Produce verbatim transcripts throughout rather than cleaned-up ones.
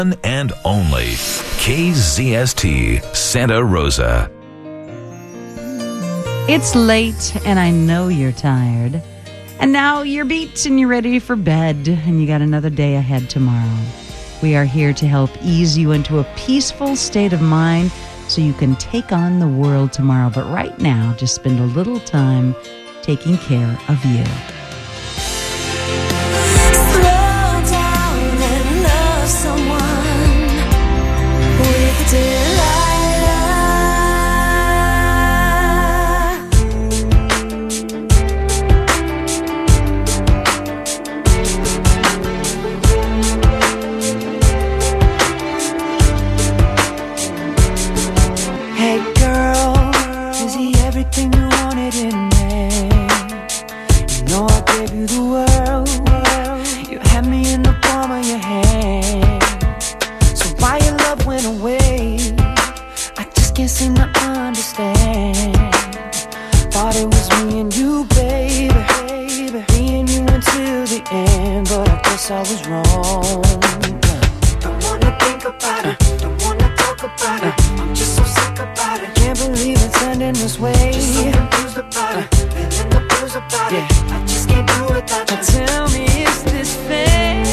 and only K Z S T Santa Rosa. It's late and I know you're tired. And now you're beat and you're ready for bed and you got another day ahead tomorrow. We are here to help ease you into a peaceful state of mind so you can take on the world tomorrow. But right now, just spend a little time taking care of you. Slow down and love someone with Delilah. Hey girl, is he everything you wanted in me? You know I gave you the world. You had me in the palm of your hand. So why your love went away? I just can't seem to understand. Thought it was me and you, baby, me and you until the end, but I guess I was wrong. Don't wanna think about it, don't wanna talk about it. I'm just so sick about it. Can't believe it's ending this way. Just so confused about it, feeling the blues about it. I just can't do without you. Now tell me, is this fair?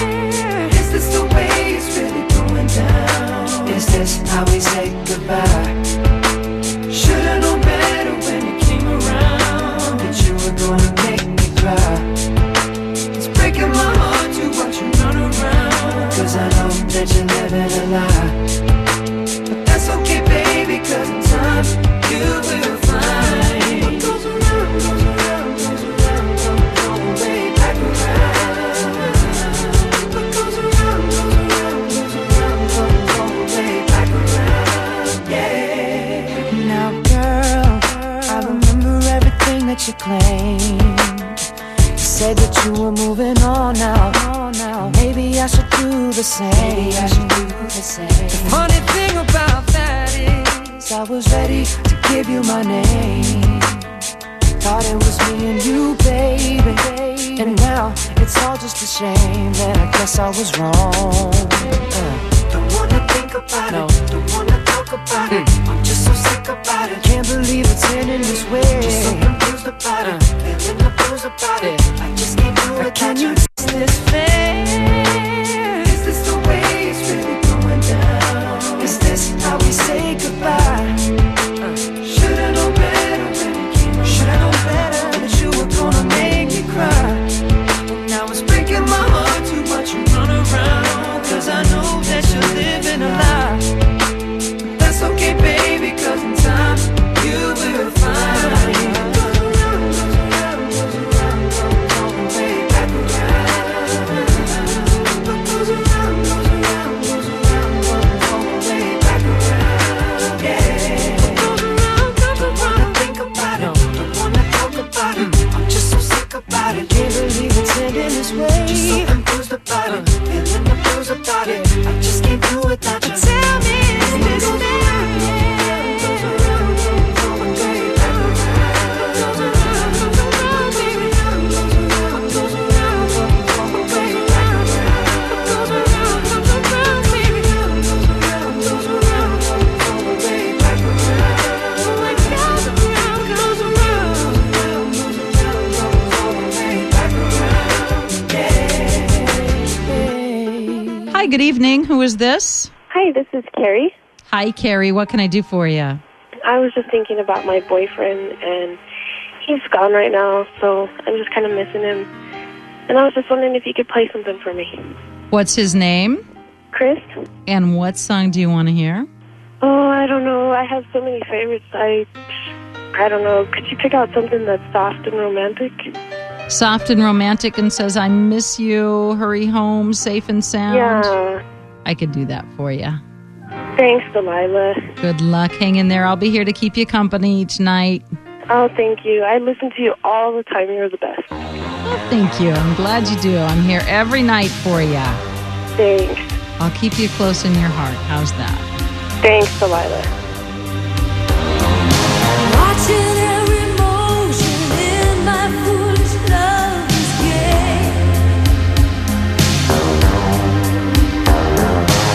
Is this the way it's really going down? Is this how we say goodbye? Should've known better when you came around that you were gonna make me cry. It's breaking my heart to watch you run around, 'cause I know that you're living a lie. But that's okay, baby, 'cause in time you will find what goes around, goes around, goes around, comes all the way back around. What goes around, goes around, goes around, comes all the way back around. Yeah. Now, girl, I remember everything that you claimed. You said that you were moving on now. Maybe I should do the same. Maybe I should do the same. The funny thing about that is I was ready to give you my name. Thought it was me and you, baby. And now it's all just a shame that I guess I was wrong. uh. Don't wanna think about no. it, don't wanna talk about mm. it. I'm just so sick about it. Can't believe it's ending this way. Just so confused about uh. it, feeling the blues about yeah. it. I just can't do it. Can you is this fair? Is this the way it's really going down? Is this how we say goodbye? Uh. Should've known better when it came around. Should've known better that you were gonna make me cry. And now it's breaking my heart to watch you run around, 'cause I know that you're living a lie. But that's okay, baby, 'cause in time you will find. This way. Just so confused about it, feeling the blues about it. I just can't do without you. Tell me, is this fair? Goes around, goes all the way back around. Goes around, goes around, baby. Goes around, goes around, goes all the way back around. Goes around, goes around, baby. Goes around, goes around, goes all the way back around. Like goes around, goes around, goes around, goes all the way back around. Hi, good evening. Who is this? Hi, this is Carrie. Hi, Carrie. What can I do for you? I was just thinking about my boyfriend, and he's gone right now, so I'm just kind of missing him. And I was just wondering if you could play something for me. What's his name? Chris? And what song do you want to hear? Oh, I don't know. I have so many favorites. I, I don't know. Could you pick out something that's soft and romantic? Soft and romantic and says, I miss you, hurry home, safe and sound. Yeah. I could do that for you. Thanks, Delilah. Good luck. Hang in there. I'll be here to keep you company each night. Oh, thank you. I listen to you all the time. You're the best. Oh, thank you. I'm glad you do. I'm here every night for you. Thanks. I'll keep you close in your heart. How's that? Thanks, Delilah. Watching every motion in my foolish lover's game.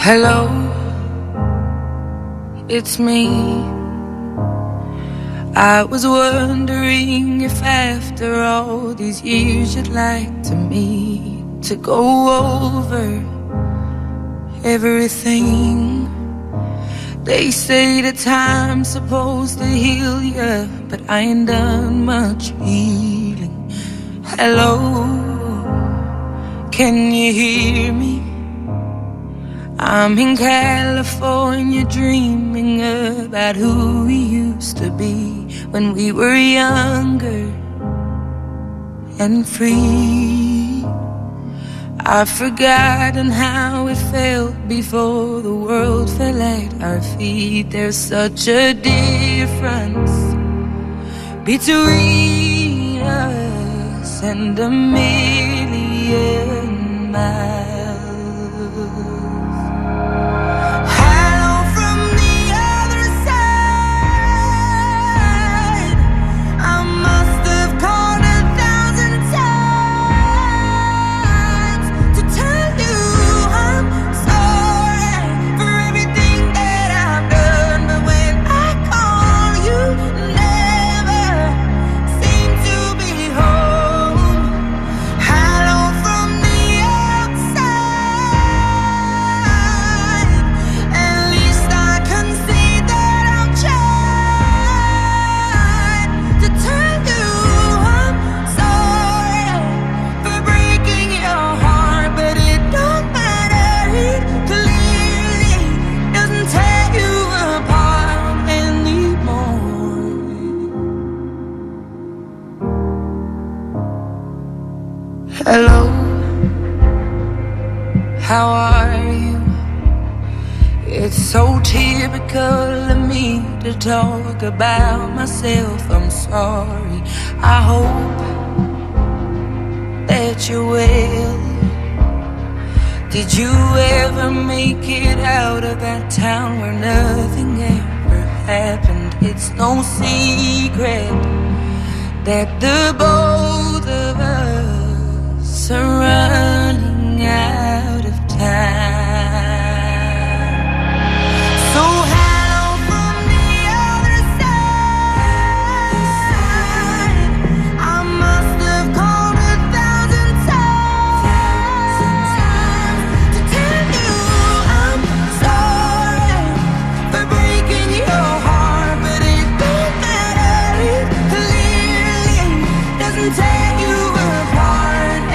Hello, it's me. I was wondering if after all these years you'd like to meet to go over everything. They say that time's supposed to heal ya, but I ain't done much healing. Hello, can you hear me? I'm in California dreaming about who we used to be when we were younger and free. I've forgotten how it felt before the world fell at our feet. There's such a difference between us and a million miles. Hello, how are you? It's so typical of me to talk about myself. I'm sorry. I hope that you're well. Did you ever make it out of that town where nothing ever happened? It's no secret that the both of us are running out of time. So hello from the other side. I must have called a thousand times to tell you I'm sorry for breaking your heart, but it don't matter. It clearly doesn't take you apart.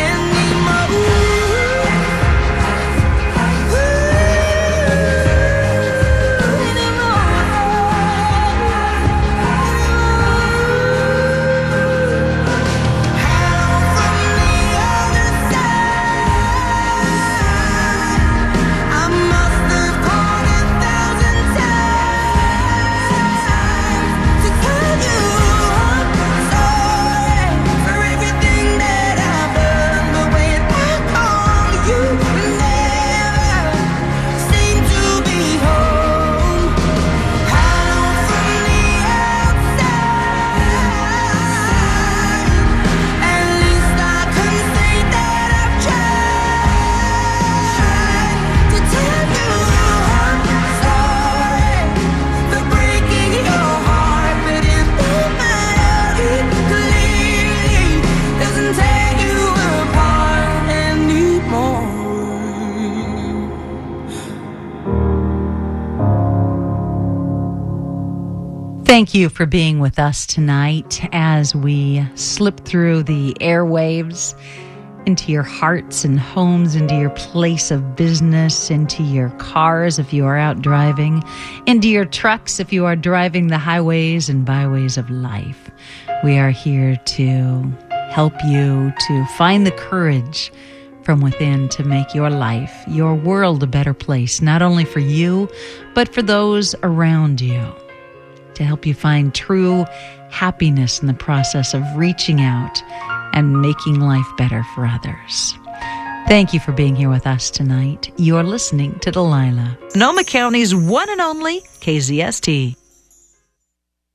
Thank you for being with us tonight as we slip through the airwaves into your hearts and homes, into your place of business, into your cars if you are out driving, into your trucks if you are driving the highways and byways of life. We are here to help you to find the courage from within to make your life, your world a better place, not only for you, but for those around you. To help you find true happiness in the process of reaching out and making life better for others. Thank you for being here with us tonight. You're listening to Delilah, Sonoma County's one and only K Z S T.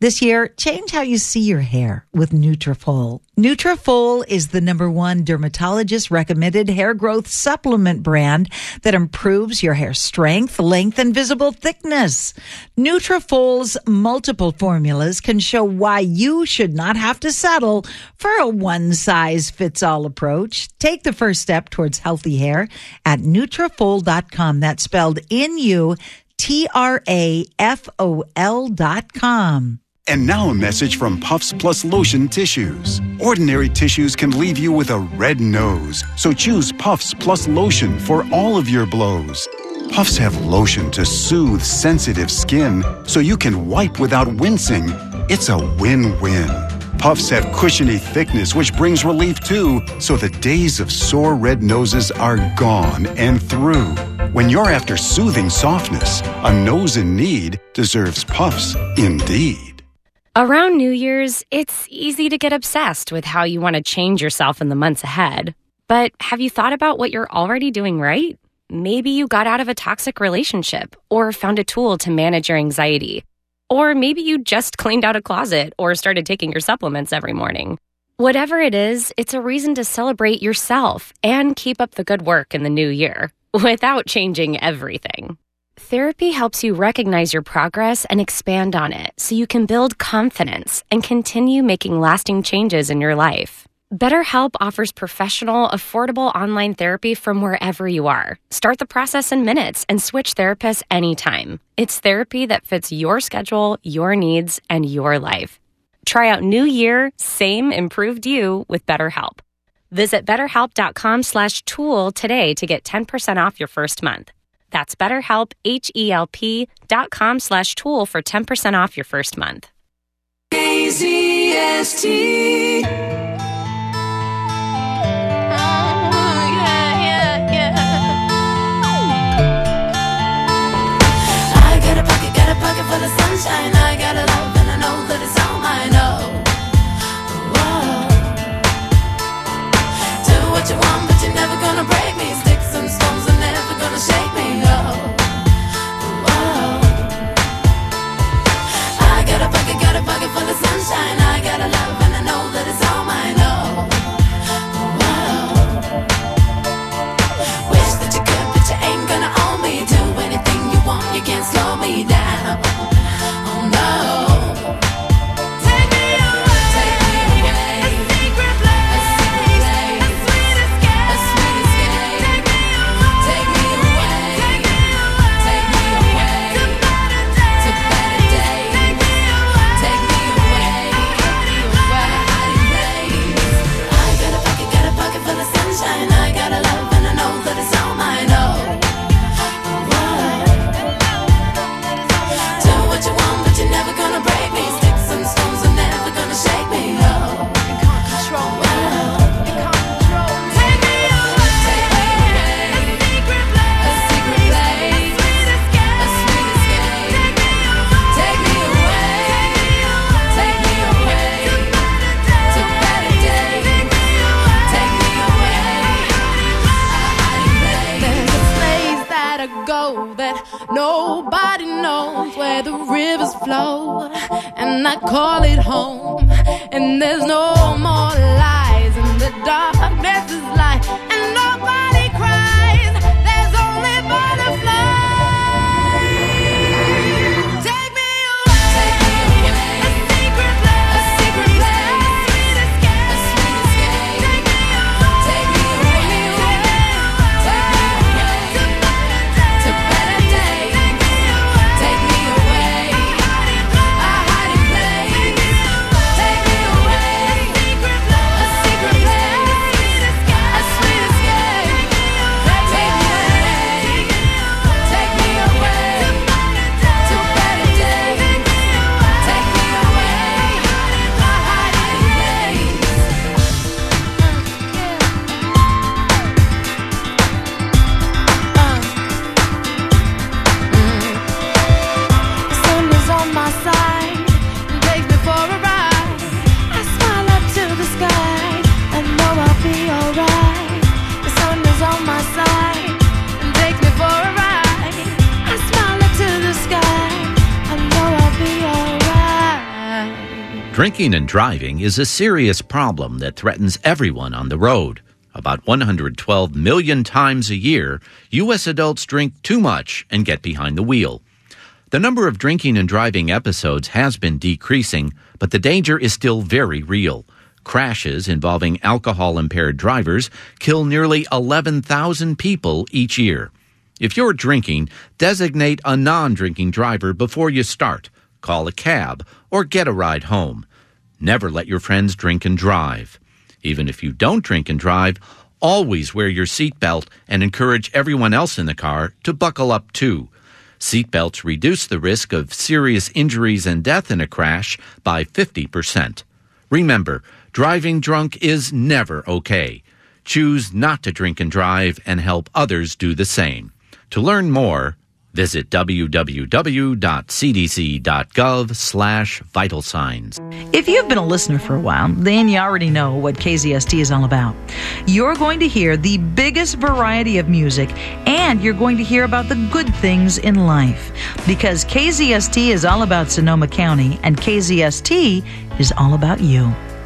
This year, change how you see your hair with Nutrafol. Nutrafol is the number one dermatologist-recommended hair growth supplement brand that improves your hair strength, length, and visible thickness. Nutrafol's multiple formulas can show why you should not have to settle for a one-size-fits-all approach. Take the first step towards healthy hair at Nutrafol dot com. That's spelled N U T R A F O L dot com. And now a message from Puffs Plus Lotion Tissues. Ordinary tissues can leave you with a red nose, so choose Puffs Plus Lotion for all of your blows. Puffs have lotion to soothe sensitive skin, so you can wipe without wincing. It's a win-win. Puffs have cushiony thickness, which brings relief too, so the days of sore red noses are gone and through. When you're after soothing softness, a nose in need deserves Puffs indeed. Around New Year's, it's easy to get obsessed with how you want to change yourself in the months ahead. But have you thought about what you're already doing right? Maybe you got out of a toxic relationship or found a tool to manage your anxiety. Or maybe you just cleaned out a closet or started taking your supplements every morning. Whatever it is, it's a reason to celebrate yourself and keep up the good work in the new year without changing everything. Therapy helps you recognize your progress and expand on it so you can build confidence and continue making lasting changes in your life. BetterHelp offers professional, affordable online therapy from wherever you are. Start the process in minutes and switch therapists anytime. It's therapy that fits your schedule, your needs, and your life. Try out New Year, Same Improved You with BetterHelp. Visit betterhelp.com slash tool today to get ten percent off your first month. That's BetterHelp, H-E-L-P dot com slash tool for ten percent off your first month. K Z S T. Pocket full of sunshine, I got a love and I know that it's all mine. Oh, whoa. Do what you want, but you're never gonna break me. Sticks and stones are never gonna shake me. Oh, whoa. I got a pocket, got a pocket full of sunshine. I got a love and I know that it's all mine. Oh, whoa. Wish that you could, but you ain't gonna own me. Do anything you want, you can't slow me down. Nobody knows where the rivers flow, and I call it home. And there's no more lies, and the darkness is light, and nobody cries. There's only butterflies. Take me away, a secret place, a secret place, a sweet escape, a sweet escape. Take me away, take me away, take me away, to better days. Take me away, a hiding place. Take me away, a secret place, a sweet escape. Take me away, take me away, to better days. Take me away, a hiding place. The sun is on my side and takes me for a ride. I smile up to the sky and know I'll be alright. The sun is on my side and takes me for a ride. I smile up to the sky and know I'll be alright. Drinking and driving is a serious problem that threatens everyone on the road. About one hundred twelve million times a year, U S adults drink too much and get behind the wheel. The number of drinking and driving episodes has been decreasing, but the danger is still very real. Crashes involving alcohol-impaired drivers kill nearly eleven thousand people each year. If you're drinking, designate a non-drinking driver before you start. Call a cab or get a ride home. Never let your friends drink and drive. Even if you don't drink and drive, always wear your seatbelt and encourage everyone else in the car to buckle up too. Seatbelts reduce the risk of serious injuries and death in a crash by fifty percent. Remember, driving drunk is never okay. Choose not to drink and drive and help others do the same. To learn more, visit w w w dot c d c dot gov slash vital signs. If you've been a listener for a while, then you already know what K Z S T is all about. You're going to hear the biggest variety of music, and you're going to hear about the good things in life. Because K Z S T is all about Sonoma County, and K Z S T is all about you.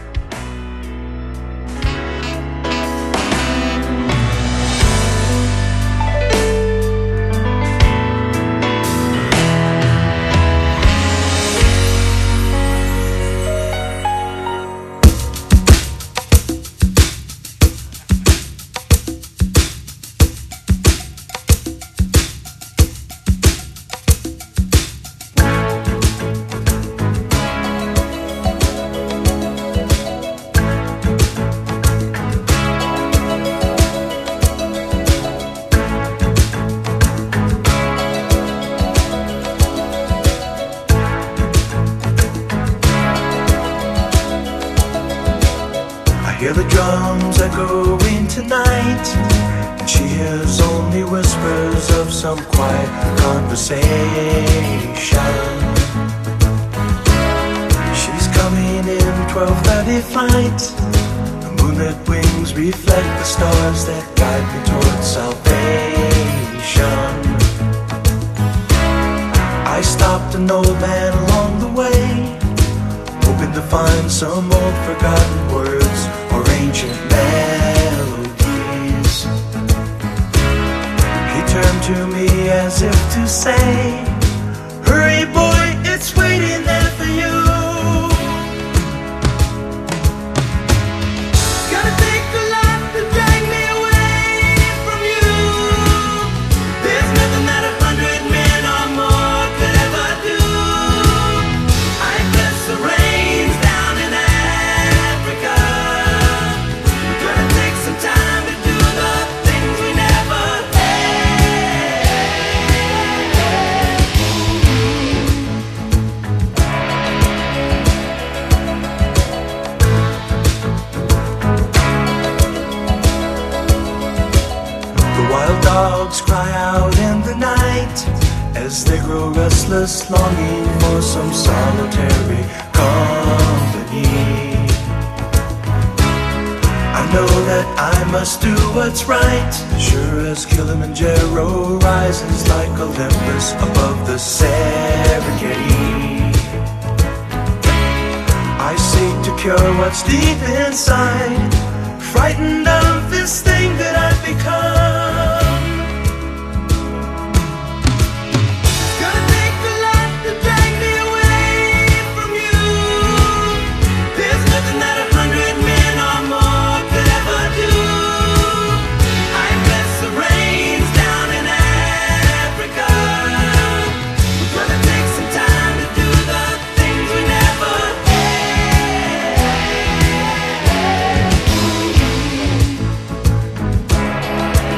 Hear the drums echoing tonight, and she hears only whispers of some quiet conversation. She's coming in twelve thirty flight. The moonlit wings reflect the stars that guide me towards salvation. I stopped an old man along the way, hoping to find some old forgotten words or ancient melodies. He turned to me as if to say, hurry boy, it's waiting there for you. It's gonna take a lot to drag me away from you. There's nothing that a hundred men or more could ever do. I press the reins down in Africa. Gonna take some time to do the things we never The wild dogs cry out in the night as they grow restless, longing for some solitary company. I know that I must do what's right, sure as Kilimanjaro rises like Olympus above the Serengeti. I seek to cure what's deep inside, frightened of this thing that I've become. It's gonna take a lot to drag me away from you. There's nothing that a hundred men or more could ever do. I press the reins down in Africa. We're gonna take some time to do the things we never had.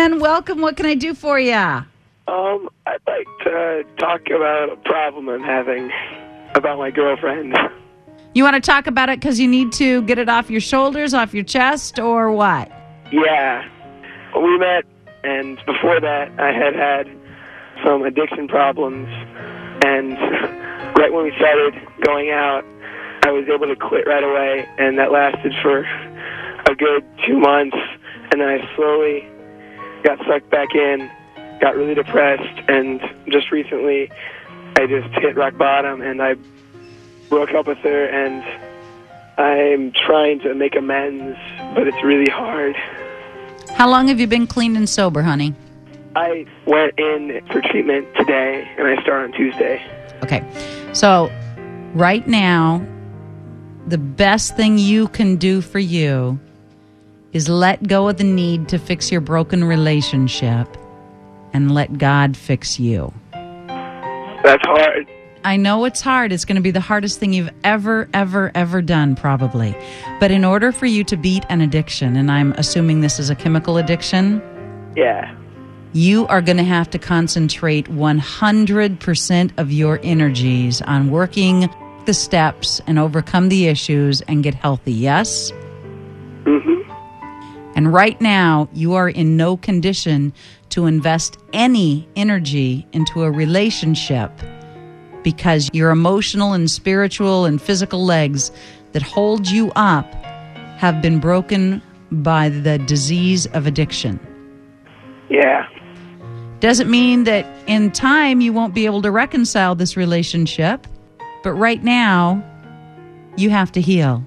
Glenn. Welcome. What can I do for you? Um, I'd like to talk about a problem I'm having about my girlfriend. You want to talk about it because you need to get it off your shoulders, off your chest, or what? Yeah. We met, and before that, I had had some addiction problems, and right when we started going out, I was able to quit right away, and that lasted for a good two months, and then I slowly got sucked back in, got really depressed, and just recently I just hit rock bottom, and I broke up with her, and I'm trying to make amends, but it's really hard. How long have you been clean and sober, honey? I went in for treatment today, and I start on Tuesday. Okay. So right now, the best thing you can do for you is let go of the need to fix your broken relationship and let God fix you. That's hard. I know it's hard. It's going to be the hardest thing you've ever, ever, ever done, probably. But in order for you to beat an addiction, and I'm assuming this is a chemical addiction, yeah, you are going to have to concentrate one hundred percent of your energies on working the steps and overcome the issues and get healthy, yes? Mm-hmm. And right now, you are in no condition to invest any energy into a relationship because your emotional and spiritual and physical legs that hold you up have been broken by the disease of addiction. Yeah. Doesn't mean that in time you won't be able to reconcile this relationship, but right now, you have to heal.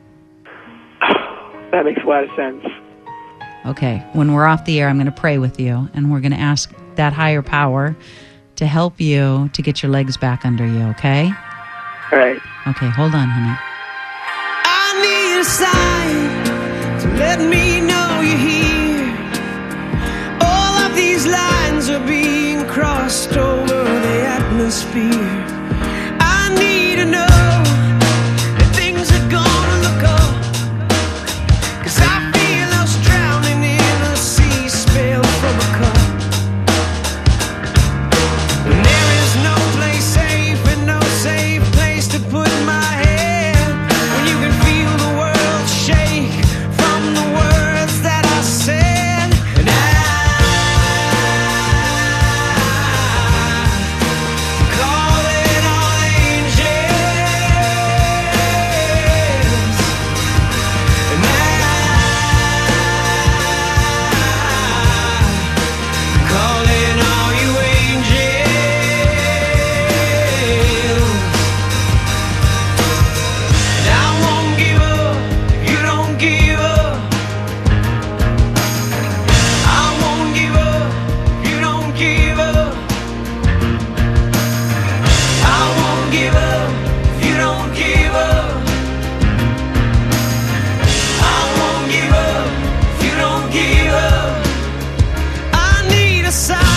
That makes a lot of sense. Okay, when we're off the air, I'm going to pray with you, and we're going to ask that higher power to help you to get your legs back under you, okay? All right. Okay, hold on, honey. I need a sign to let me know you're here. All of these lines are being crossed over the atmosphere. I need to know that things are gonna look up, 'cause I feel us drowning in a sea spilled from a cup. And there is no place safe and no safe place to put my head when you can feel the world shake from the words that I said. And I call it all angels. And I call in all you angels. And I won't give up if you don't give up. I won't give up if you don't give up. I won't give up if you don't give up. I won't give up if you don't give up. I need a sign.